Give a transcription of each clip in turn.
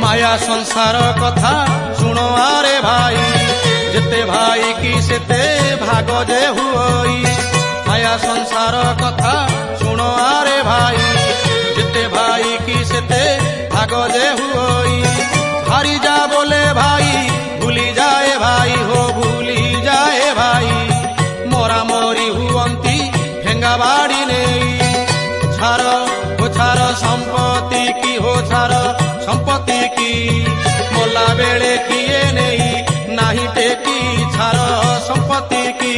माया संसार कथा शुण आरे भाई जेते भाई की सेते भाग जे हुई माया संसार कथा शुण आरे भाई जेते भाई की सेते भाग जे हुई हारी जा बोले भाई भूली जाए भाई हो भूली जाए भाई मोरा मोरी हुअंती ठेंगा बाड़ी नहीं छार संपत्ति की हो छार संपत्ति की मोला बेले किए नहीं नाही टेकी छार संपत्ति की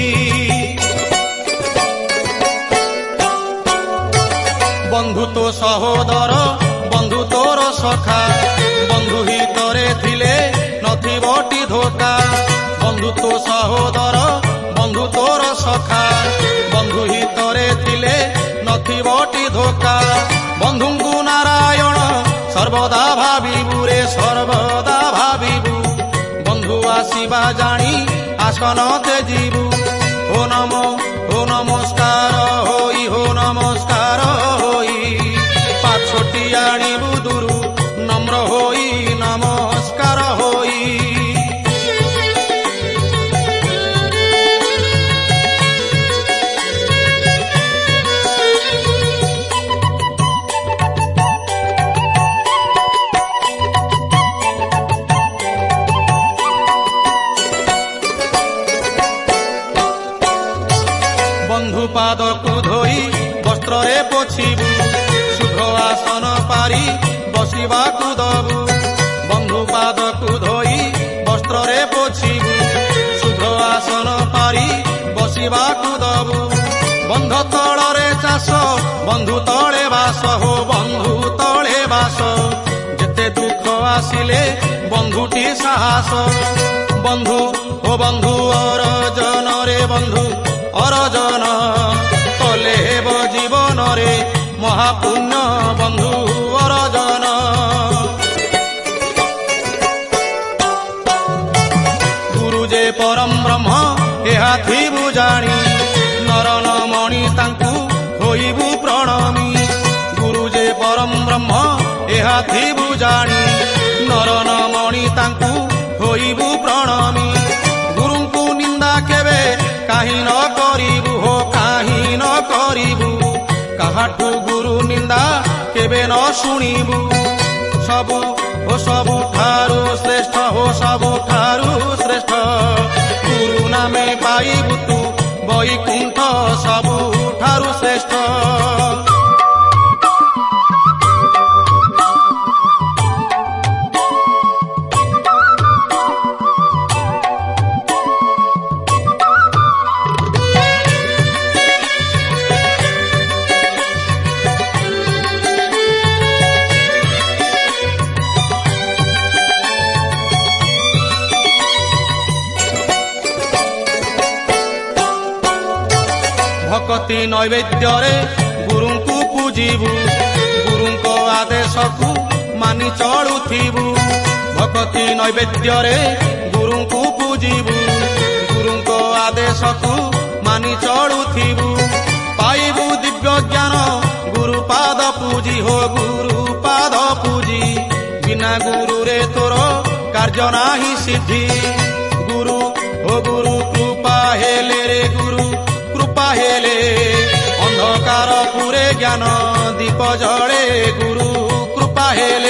बंधु तो सहोदर बंधु तोर सखा बंधु हितरे थिले नथिबटी धोका बंधु तो सहोदर बंधु तोर सखा बंधु हितरे थिले नथिबटी धोका बंधुଙ୍କୁ नारायण सर्वदा भाविबु रे सर्वदा भाविबु बंधु आसीबा जानी आसन तेजिबु हो नमस्कार होई पाछोटी आनिबु दुरु नम्र होई नमस्कार होई पाद को धोई वस्त्र पोछिबु शुभ्र आसन पारी बसिबा को दबु बंधु पाद को धोई वस्त्र पोछिबु शुभ्र आसन पारी बसिबा को दबु बंध तଳରେ चाष बंधु तळे बास हो बंधु तळे बास जेते दुख आसिले बंधुटी साहस बंधु हो बंधु अरजन रे बंधु अरजन कले हेब जीवन रे महापुण्य बंधु अरजन गुरु जे परम ब्रह्म एहा थिबु जानी नरन मणि तांकु होइबु प्रणमी गुरु जे परम ब्रह्म एहा थिबु जानी नरन मणि तांकु होइबु प्रणमी गुरुଙ୍କୁ निंदा केबे काहि न करिबु हो काहि न करिबु काहाठु गुरु निंदा केबे न शुणिबु सबु ठारू श्रेष्ठ हो सबु ठारू श्रेष्ठ गुरु नामे पाइबु तु वैकुंठ सबु ठारू श्रेष्ठ भक्ति नैवेद्य रे गुरुଙ୍କୁ पूजिबु गुरुଙ୍କ आदेशକୁ मानि चलुथिबु भक्ति नैवेद्य रे गुरुଙ୍କୁ पूजिबु गुरुଙ୍କ आदेशକୁ मानि चलुथिबु पाइबु दिव्य ज्ञान गुरु पाद पूजी हो गुरु पाद पूजी बिना गुरु रे तोर कार्य नाही सिद्धि गुरु हो गुरु कृपा हेले रे गुरु हेले अंधकार पुरे ज्ञान दीप जळे गुरु कृपा हेले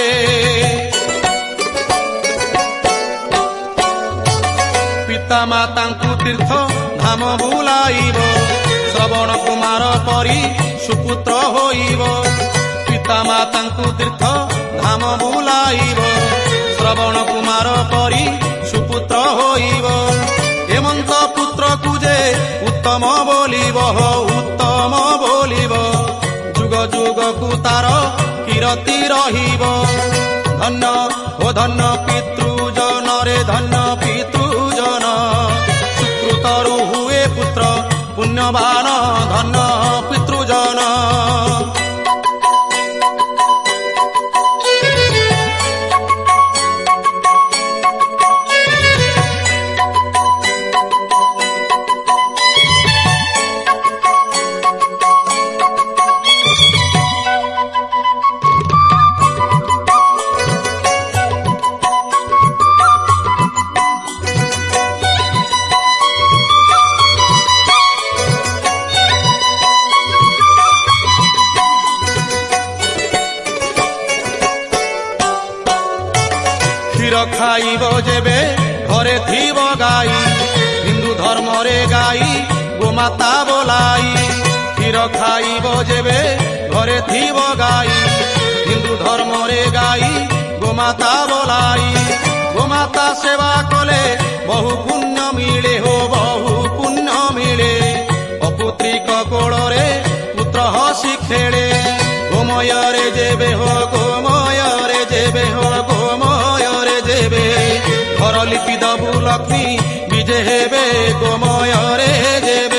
पिता मातांकु तीर्थ धाम बुलाइब श्रवण कुमार परी सुपुत्र होइब पिता मातांकु तीर्थ धाम बुलाइब श्रवण कुमार परी सुपुत्र होइब हेमंत पुत्र कुजे उत्तम बोलिब हो उत्तम बोलिब जुग जुग को तार कीरति रहिब धन्य हो धन्य पितृजन रे धन्य पितृजन सुकृतरु हुए पुत्र पुण्यवान धन्य पितृजन କ୍ଷୀର ଖାଇବ ଯେବେ ଘରେ ଥିବ ଗାଈ, ହିନ୍ଦୁ ଧର୍ମରେ ଗାଈ ଗୋମାତା ବୋଲାଇ। କ୍ଷୀର ଖାଇବ ଯେବେ ଘରେ ଥିବ ଗାଈ, ହିନ୍ଦୁ ଧର୍ମରେ ଗାଈ ଗୋମାତା ବୋଲାଇ। ଗୋମାତା ସେବା କଲେ ବହୁ ପୁଣ୍ୟ ମିଳେ, ହୋ ବହୁ ପୁଣ୍ୟ ମିଳେ। ଅପୁତ୍ରିକ କୋଳରେ ପୁତ୍ର ହସି ଖେଳେ। ଗୋମୟରେ ଯେବେ ହୋ ଗୋମୟରେ ଯେବେ ହୋ ଗୋମୟରେ ଯେବେ ଘର ଲିପି ଦବୁ ଲକ୍ଷ୍ମୀ ବିଜେ ହେବେ ଗୋମୟରେ ଯେବେ।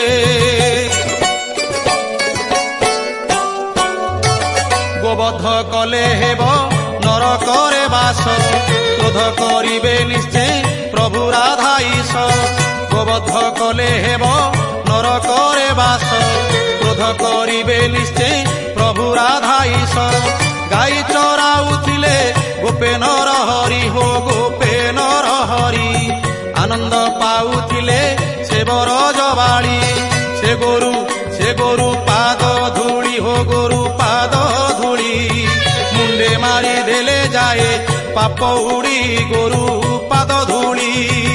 ଗୋବଧ କଲେ ହେବ ନରକରେ ବାସ, କ୍ରୋଧ କରିବେ ନିଶ୍ଚୟ ପ୍ରଭୁ ରାଧା ଈଶ। ଗୋବଧ କଲେ ହେବ ନରକରେ ବାସ, କ୍ରୋଧ କରିବେ ନିଶ୍ଚୟ ପ୍ରଭୁ ରାଧା ଈଶ। ଗାଈ ଚରାଉଥିଲେ ଗୋପେ ନର ହରି, ହୋ ଗୋପେ ନର ହରି। ଆନନ୍ଦ ପାଉଥିଲେ ସେ ବରଜବାଳି। ସେ ଗୋରୁ ପାଦ ଧୂଳି, ହୋ ଗୋରୁ ପାଦ ଧୂଳି। ମୁଣ୍ଡେ ମାରି ଦେଲେ ଯାଏ ପାପ ଉଡ଼ି, ଗୋରୁ ପାଦ ଧୂଳି।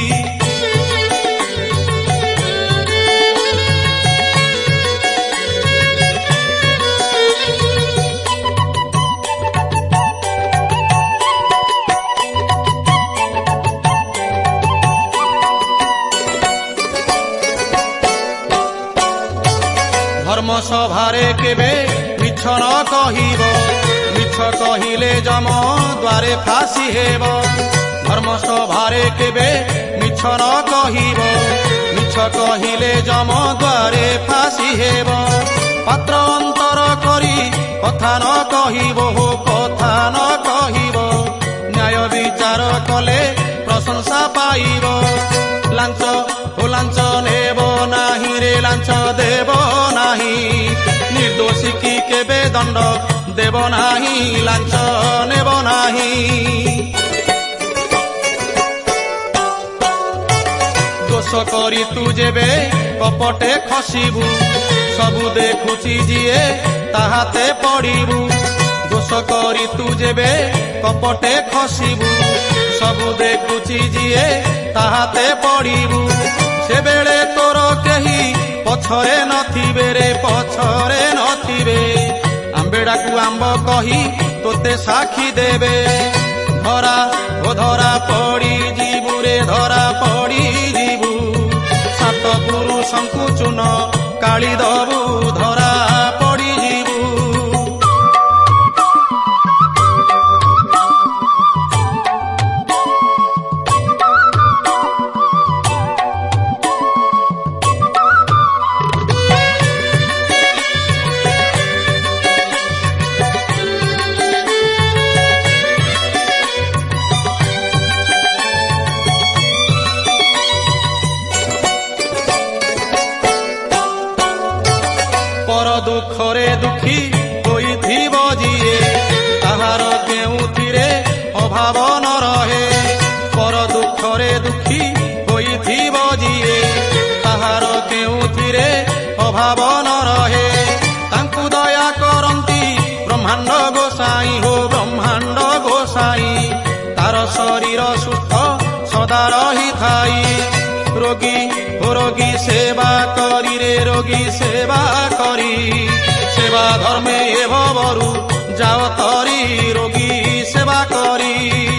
ଧର୍ମ ସଭାରେ କେବେ ମିଛ ନ କହିବ, ମିଛ କହିଲେ ଯମ ଦ୍ୱାରେ ଫାଶୀ ହେବ। ଧର୍ମ ସଭାରେ କେବେ ମିଛ ନ କହିବ, ମିଛ କହିଲେ ଯମ ଦ୍ୱାରେ ଫାଶୀ ହେବ। ପାତ୍ର ଅନ୍ତର କରି କଥା ନ କହିବ, ହୋ କଥା ନ କହିବ। ନ୍ୟାୟ ବିଚାର କଲେ ପ୍ରଶଂସା ପାଇବ। ଲାଞ୍ଚ ଓ ଲାଞ୍ଚ ନେବ ନାହିଁ ରେ, ଲାଞ୍ଚ ଦେବ ନାହିଁ। ନିର୍ଦ୍ଦୋଷୀ କି କେବେ ଦଣ୍ଡ ଦେବ ନାହିଁ, ଲାଞ୍ଚ ନେବ ନାହିଁ। ଦୋଷ କରି ତୁ ଯେବେ କପଟେ ଖସିବୁ, ସବୁ ଦେଖୁଛି ଯିଏ ତାହାତେ ପଡ଼ିବୁ। ଦୋଷ କରି ତୁ ଯେବେ କପଟେ ଖସିବୁ, ସବୁ ଦେଖୁଛି ଯିଏ ତାହାତେ ପଡ଼ିବୁ। ସେବେଳେ ତୋର କେହି ପଛରେ ନଥିବେ ରେ, ପଛରେ ନଥିବେ। ଆମ୍ବେଡ଼ାକୁ ଆମ୍ବ କହି ତୋତେ ସାକ୍ଷୀ ଦେବେ। ଧରା ଓ ଧରା ପଡ଼ିଯିବୁ ରେ, ଧରା ପଡ଼ିଯିବୁ। ସାତ ପୁରୁଷଙ୍କୁ ଚୂନ କାଳି ଦବୁ, ଧରା ପଡ଼ିଯିବୁ। ଦୁଃଖରେ ଦୁଃଖୀ ହୋଇଥିବ ଯିଏ, ତାହାର କେଉଁଥିରେ ଅଭାବ ନ ରହେ। ପର ଦୁଃଖରେ ଦୁଃଖୀ ହୋଇଥିବ ଯିଏ, ତାହାର କେଉଁଥିରେ ଅଭାବ ନ ରହେ। ତାଙ୍କୁ ଦୟା କରନ୍ତି ବ୍ରହ୍ମାଣ୍ଡ ଗୋସାଇଁ, ହୋ ବ୍ରହ୍ମାଣ୍ଡ ଗୋସାଇଁ। ତାର ଶରୀର ସୁସ୍ଥ ସଦା ରହିଥାଇ। ରୋଗୀ ଓ ରୋଗୀ ସେବା କରି ରେ, ରୋଗୀ ସେବା କରି। ସେବା ଧର୍ମେ ଏ ଭବରୁ ଯାଅ ତରି, ରୋଗୀ ସେବା କରି।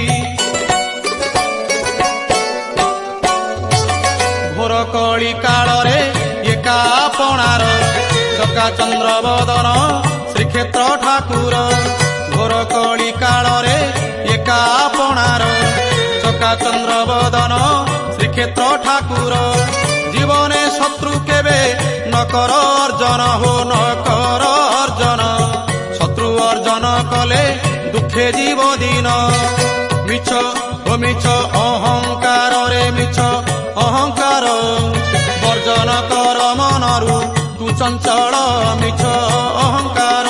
ଘୋର କଳି କାଳରେ ଏକା ଆପଣାର, ଚକା ଚନ୍ଦ୍ର ବଦନ ଶ୍ରୀକ୍ଷେତ୍ର ଠାକୁର। ଘୋର କଳି କାଳରେ ଏକା ଆପଣାର, ଚକା ଚନ୍ଦ୍ର ବଦନ ଶ୍ରୀକ୍ଷେତ୍ର ଠାକୁର। ଜୀବନେ ଶତ୍ରୁ କେବେ ନ କର ଅର୍ଜନ, ହୋ ନ କର ଅର୍ଜନ। ଶତ୍ରୁ ଅର୍ଜନ କଲେ ଦୁଃଖେ ଯିବ ଦିନ। ମିଛ ଓ ମିଛ ଅହଙ୍କାରରେ, ମିଛ ଅହଙ୍କାର ବର୍ଜନ କର ମନରୁ ତୁ ଚଞ୍ଚଳ, ମିଛ ଅହଙ୍କାର।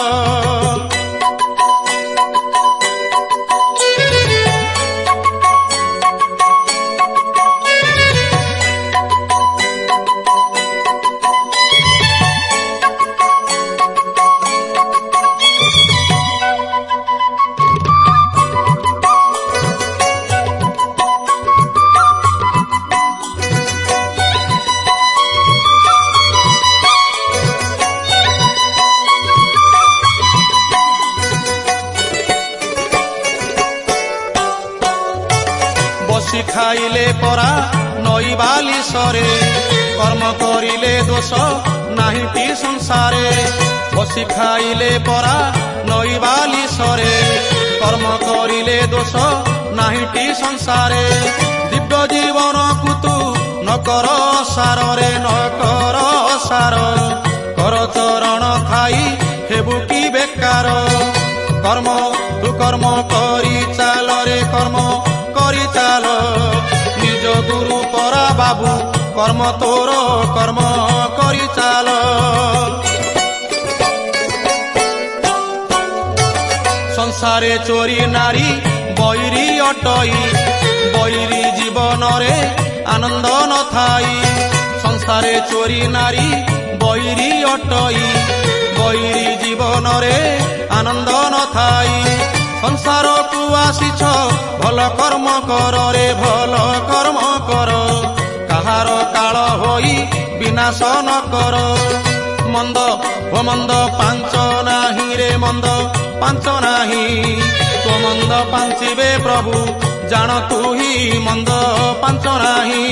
ବସି ଖାଇଲେ ପରା ନଈ ବାଲି ସରେ, କର୍ମ କରିଲେ ଦୋଷ ନାହିଁଟି ସଂସାରେ। ବସି ଖାଇଲେ ପରା ନଈ ବାଲି ସରେ, କର୍ମ କରିଲେ ଦୋଷ ନାହିଁଟି ସଂସାରେ। ଦିବ୍ୟ ଜୀବନକୁ ତୁ ନକର ସାରରେ, ନକର ସାର, କର ଚରଣ ଥାଇ ହେବୁ କି ବେକାର। କର୍ମ ତୁ କର୍ମ କରି ଚାଲ ରେ, କର୍ମ କରି ଚାଲ, ନିଜ ଗୁରୁ ପରା ବାବୁ, କର୍ମ ତୋର କର୍ମ କରି ଚାଲ। ସଂସାରେ ଚୋରି ନାରୀ ବୈରୀ ଅଟଇ, ବୈରୀ ଜୀବନରେ ଆନନ୍ଦ ନଥାଇ। ସଂସାରେ ଚୋରି ନାରୀ ବୈରୀ ଅଟଇ, ବୈରୀ ଜୀବନରେ ଆନନ୍ଦ ନଥାଇ। ସଂସାରକୁ ଆସିଛ ଭଲ କର୍ମ କର ରେ, ଭଲ କର୍ମ କର, କାହାର କାଳ ହୋଇ ବିନାଶ ନ କର। ମନ୍ଦ ଓ ମନ୍ଦ ପାଞ୍ଚ ନାହିଁ ରେ, ମନ୍ଦ ପାଞ୍ଚ ନାହିଁ, ତୋ ମନ୍ଦ ପାଞ୍ଚିବେ ପ୍ରଭୁ, ଜାଣ ତୁ ହି ମନ୍ଦ ପାଞ୍ଚ ନାହିଁ।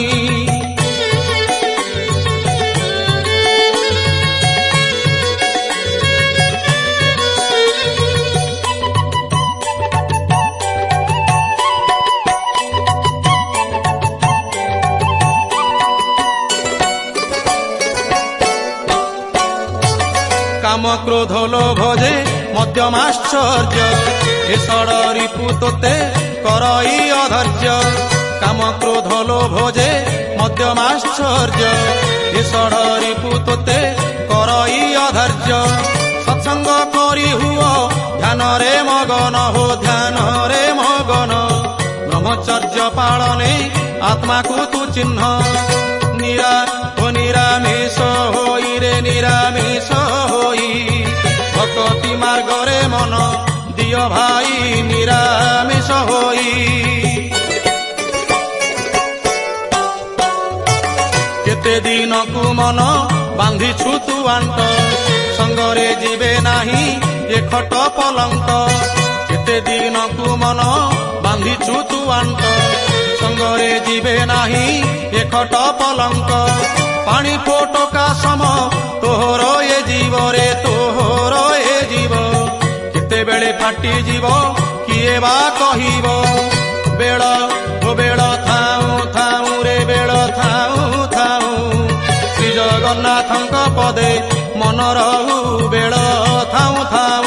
কাম ক্রোধ লোভ যে মধ্যমাশ্চর্য, এ ষড় রিপু তোতে করই অধৈর্য। কাম ক্রোধ লোভ যে মধ্যমাশ্চর্য, এ ষড় রিপু তোতে করই অধৈর্য। সৎসঙ্গ করি হুও ধ্যানরে মগন, হো ধ্যানরে মগন, ব্রহ্মচর্য পালনে আত্মাকু তু চিহ্ন। নিরামিষ হই রে, নিরামিষ হই, ভকতি মার্গরে মন দিও ভাই, নিরামিষ হই। কেতে দিনকু মন বাঁধিছু তু আন্ত, সঙ্গরে ଯିବେ ନାହିଁ ଏ ଖଟ ପଲଙ୍କ। କେତେ ଦିନକୁ ମନ ବାନ୍ଧିଛୁ ତୁ ଆନ୍ତ, ସଙ୍ଗରେ ଯିବେ ନାହିଁ ଏ ଖଟ ପଲଙ୍କ। ପାଣି ଫୋଟକା ସମ ତୋହର ଏ ଜୀବରେ, ତୋହର ଏ ଜୀବ, କେତେବେଳେ ଫାଟିଯିବ କିଏ ବା କହିବ। ବେଳ ଓ ବେଳ ଥାଉ ଥାଉ ରେ, ବେଳ ଥାଉ ଥାଉ, ଶ୍ରୀ ଜଗନ୍ନାଥଙ୍କ ପଦେ ମନ ରହୁ, ବେଳ ଥାଉ ଥାଉ।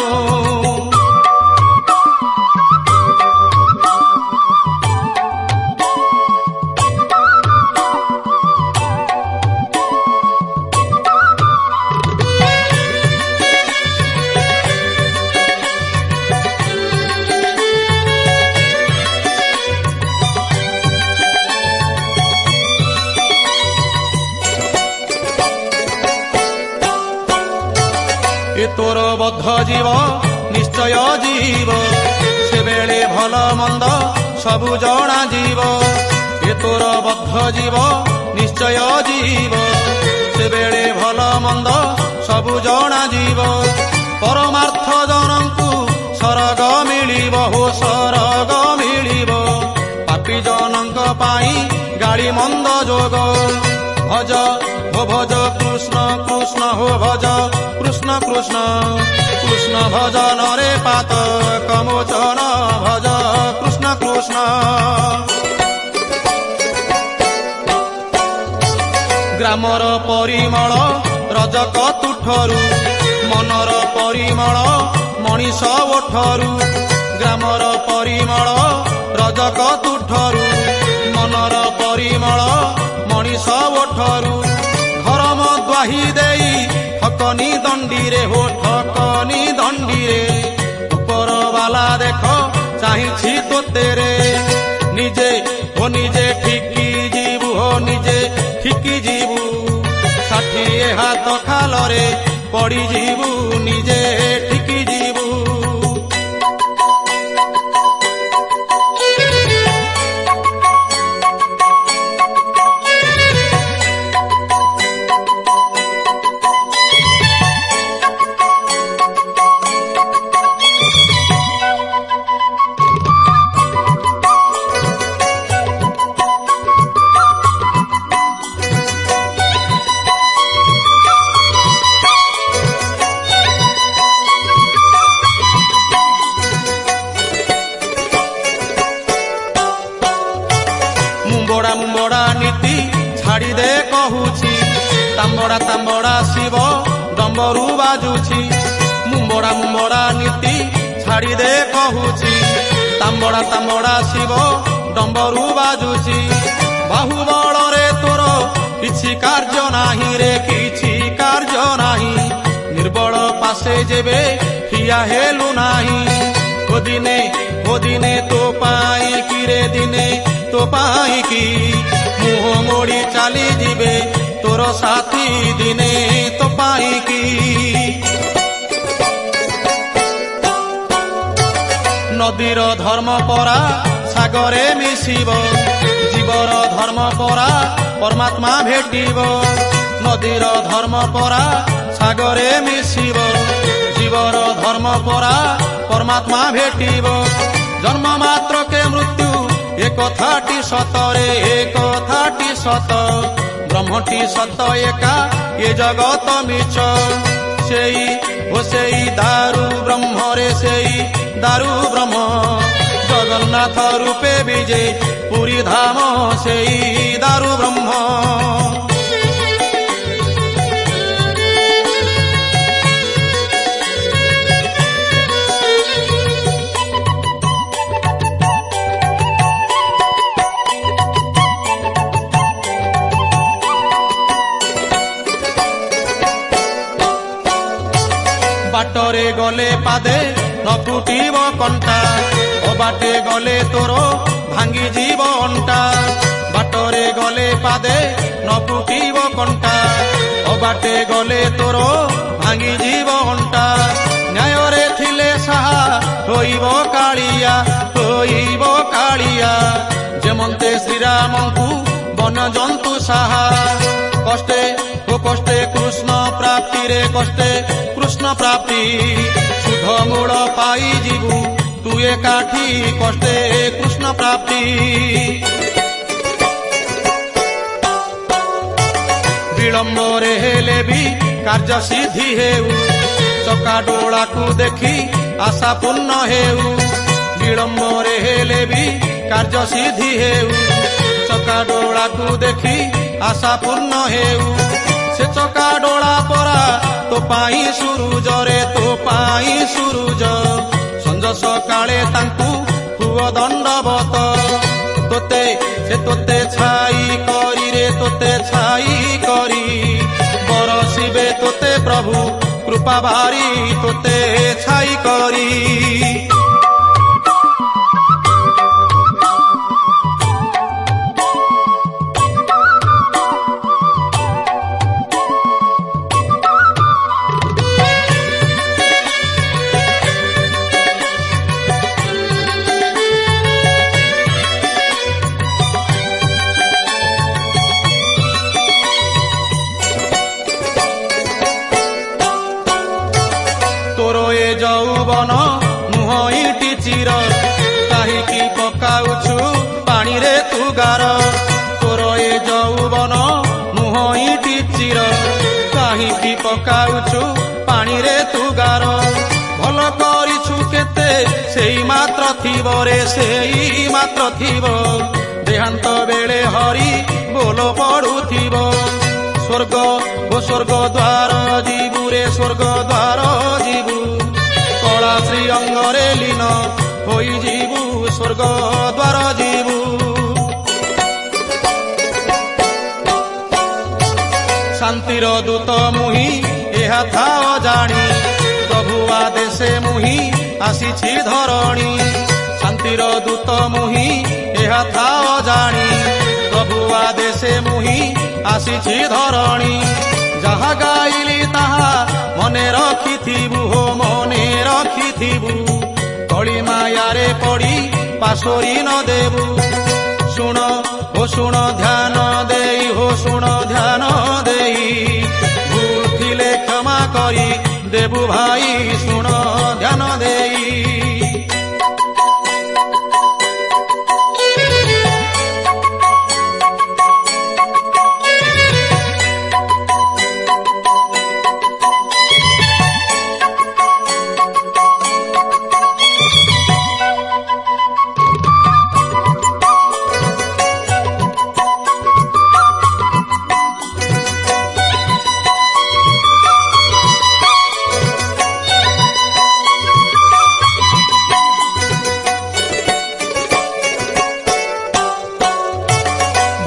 ଏ ତୋର ବଦ୍ଧ ଜୀବ ନିଶ୍ଚୟ ଜୀବ, ସେବେଳେ ଭଲ ମନ୍ଦ ସବୁ ଜଣା ଯିବ। ଏ ତୋର ବଦ୍ଧ ଜୀବ ନିଶ୍ଚୟ ଜୀବ, ସେବେଳେ ଭଲ ମନ୍ଦ ସବୁ ଜଣା ଯିବ। ପରମାର୍ଥ ଜନଙ୍କୁ ସରଗ ମିଳିବ, ହୋ ସରଗ ମିଳିବ, ପାପୀ ଜନଙ୍କ ପାଇଁ ଗାଳି ମନ୍ଦ ଯୋଗ। ଭଜ ହୋ ଭଜ କୃଷ୍ଣ କୃଷ୍ଣ, ହୋ ଭଜ କୃଷ୍ଣ କୃଷ୍ଣ, କୃଷ୍ଣ ଭଜନରେ ପାତ କମୋଚନ, ଭଜ କୃଷ୍ଣ କୃଷ୍ଣ। ଗ୍ରାମର ପରିମଳ ରଜକ ତୁଠରୁ, ମନର ପରିମଳ ମଣିଷ ଓଠରୁ। ଗ୍ରାମର ପରିମଳ ରଜକ ତୁଠରୁ, ମନର ପରିମଳ ମଣିଷ ଓଠରୁ। ଧର୍ମ ଦ୍ୱାହି ଦେଇ ଠକନି ଦଣ୍ଡିରେ, ହୋ ଠକନି ଦଣ୍ଡିରେ, ଉପର ବାଲା ଦେଖ ଚାହିଁଛି ତୋତେରେ। ନିଜେ ହୋ ନିଜେ ଠିକି ଯିବୁ, ହୋ ନିଜେ ଠିକି ଯିବୁ, 60 ହାତ ଖାଲରେ ପଡ଼ିଯିବୁ, ନିଜେ ଠିକି ଯିବୁ। ମୁମ୍ବଡା ନୀତି ଛାଡ଼ି ଦେ କହୁଛି, ତାମ୍ବଡା ତାମ୍ବଡା ଶିବ ଡମ୍ବରୁ ବାଜୁଛି। ମୁମ୍ବଡା ନୀତି ଛାଡ଼ି ଦେ କହୁଛି, ତାମ୍ବଡା ତାମ୍ବଡା ଶିବ ଡମ୍ବରୁ ବାଜୁଛି। ବାହୁବଳରେ ତୋର କିଛି କାର୍ଯ୍ୟ ନାହିଁ ରେ, କିଛି କାର୍ଯ୍ୟ ନାହିଁ। ନିର୍ବଳ ପାଶେ ଯେବେ ଠିଆ ହେଲୁ ନାହିଁ। ଓ ଦିନେ ତୋ ପାଇଁ କି ରେ, ଦିନେ ତୋ ପାଇଁ କି ମୁହଁ ମୋଡ଼ି ଚାଲିଯିବେ ତୋର ସାଥୀ, ଦିନେ ତୋ ପାଇଁ କି। ନଦୀର ଧର୍ମ ପରା ସାଗରେ ମିଶିବ, ଜୀବର ଧର୍ମ ପରା ପରମାତ୍ମା ଭେଟିବ। ନଦୀର ଧର୍ମ ପରା ସାଗରେ ମିଶିବ, ଜୀବର ଧର୍ମ ପରା ପରମାତ୍ମା ଭେଟିବ। ଜନ୍ମ ମାତ୍ରକେ ମୃତ୍ୟୁ ଏ କଥାଟି ସତରେ, ଏ କଥାଟି ସତ। ବ୍ରହ୍ମଟି ସତ ଏକା, ଏ ଜଗତ ମିଛ। ସେଇ ଦାରୁ ବ୍ରହ୍ମରେ, ସେଇ ଦାରୁ ବ୍ରହ୍ମ ଜଗନ୍ନାଥ ରୂପେ ବିଜେ ପୁରୀ ଧାମ, ସେଇ ଦାରୁ ବ୍ରହ୍ମ। ବାଟରେ ଗଲେ ପାଦେ ନ ଫୁଟିବ କଣ୍ଟା, ଅବାଟେ ଗଲେ ତୋର ଭାଙ୍ଗିଯିବ ଅଣ୍ଟା। ବାଟରେ ଗଲେ ପାଦେ ନ ଫୁଟିବ କଣ୍ଟା, ଅବାଟେ ଗଲେ ତୋର ଭାଙ୍ଗିଯିବ ଅଣ୍ଟା। ନ୍ୟାୟରେ ଥିଲେ ସାହା ହୋଇବ କାଳିଆ, ହୋଇବ କାଳିଆ। ଯେମନ୍ତେ ଶ୍ରୀରାମଙ୍କୁ ବନଜନ୍ତୁ ସାହା। କଷ୍ଟେ କୃଷ୍ଣ ପ୍ରାପ୍ତିରେ, କଷ୍ଟେ କୃଷ୍ଣ ପ୍ରାପ୍ତି। ସୁଧ ମୂଳ ପାଇଯିବୁ ତୁ ଏକାଠି, କଷ୍ଟେ କୃଷ୍ଣ ପ୍ରାପ୍ତି। ବିଳମ୍ବରେ ହେଲେ ବି କାର୍ଯ୍ୟ ସିଦ୍ଧି ହେଉ, ଚକା ଡୋଳାକୁ ଦେଖି ଆଶା ପୂର୍ଣ୍ଣ ହେଉ। ବିଳମ୍ବରେ ହେଲେ ବି କାର୍ଯ୍ୟ ସିଦ୍ଧି ହେଉ, ଚକା ଡୋଳାକୁ ଦେଖି ଆଶା ପୂର୍ଣ୍ଣ ହେଉ। ସେ ଚକା ଡୋଳା ପରା ତୋ ପାଇଁ ସୁରୁଜରେ, ତୋ ପାଇଁ ସୁରୁଜ। ସଞ୍ଜ ସକାଳେ ତାଙ୍କୁ ହୁଅ ଦଣ୍ଡବତ। ତୋତେ ଛାଇ କରି ରେ, ତୋତେ ଛାଇ କରି ବରସିବେ ତୋତେ ପ୍ରଭୁ କୃପା ଭାରି, ତୋତେ ଛାଇ କରି। ଯୌବନ ମୁହଁ ଇଟି ଚିର, କାହିଁକି ପକାଉଛୁ ପାଣିରେ ତୁ ଗାର। ତୋର ଏ ଯୌବନ ମୁହଁ ଇଟି ଚିର, କାହିଁକି ପକାଉଛୁ ପାଣିରେ ତୁ ଗାର। ଭଲ କରିଛୁ କେତେ ସେଇ ମାତ୍ର ଥିବ ରେ, ସେଇ ମାତ୍ର ଥିବ। ଦେହାନ୍ତ ବେଳେ ହରି ବୋଲ ପଡୁଥିବ। ସ୍ୱର୍ଗ ଦ୍ୱାର ଯିବୁ ରେ, ସ୍ୱର୍ଗ ଦ୍ୱାର ଯିବୁ। କଳା ଶ୍ରୀଅଙ୍ଗରେ ଲୀନ ହୋଇଯିବୁ, ସ୍ୱର୍ଗ ଦ୍ୱାର ଯିବୁ। ଶାନ୍ତିର ଦୂତ ମୁହିଁ ଏହା ଥାଅ ଜାଣି, ପ୍ରଭୁ ଆଦେଶେ ମୁହିଁ ଆସିଛି ଧରଣୀ। ଶାନ୍ତିର ଦୂତ ମୁହିଁ ଏହା ଥାଅ ଜାଣି, ପ୍ରଭୁ ଆଦେଶେ ମୁହିଁ ଆସିଛି ଧରଣୀ। ଯାହା ଗାଇଲି ତାହା ମନେ ରଖିଥିବୁ, ହୋ ମନେ ରଖିଥିବୁ। କଳି ମାୟାରେ ପଡ଼ି ପାଶୋରି ନ ଦେବୁ। ଶୁଣ ଧ୍ୟାନ ଦେଇ, ହୋ ଶୁଣ ଧ୍ୟାନ ଦେଇ। ଭୁଲ ଥିଲେ କ୍ଷମା କରି ଦେବୁ ଭାଇ, ଶୁଣ ଧ୍ୟାନ ଦେଇ।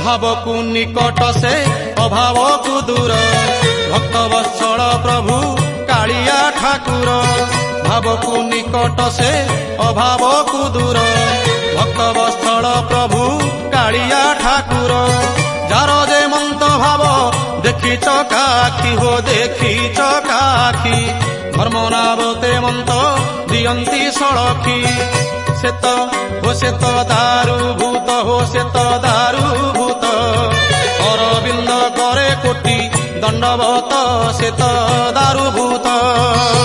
ଭାବକୁ ନିକଟ ସେ ଅଭାବକୁ ଦୂର ଭକ୍ତ ବତ୍ସଳ ପ୍ରଭୁ କାଳିଆ ଠାକୁର ଭାବକୁ ନିକଟ ସେ ଅଭାବକୁ ଦୂର ଭକ୍ତ ବତ୍ସଳ ପ୍ରଭୁ କାଳିଆ ଠାକୁର ଯାର ଯେ ମନ୍ତ ଭାବ ଦେଖିଛ କାଖି ହୋ ଦେଖିଛ କାଖି ଧର୍ମନାବତେ ମନ୍ତ ଦିଅନ୍ତି ସଳଖି ସେତ ଦାରୁଭୂତ ହୋ ସେତ ଦାରୁଭୂତ ଅରବିନ୍ଦ କରେ କୋଟି ଦଣ୍ଡବତ ସେତ ଦାରୁଭୂତ।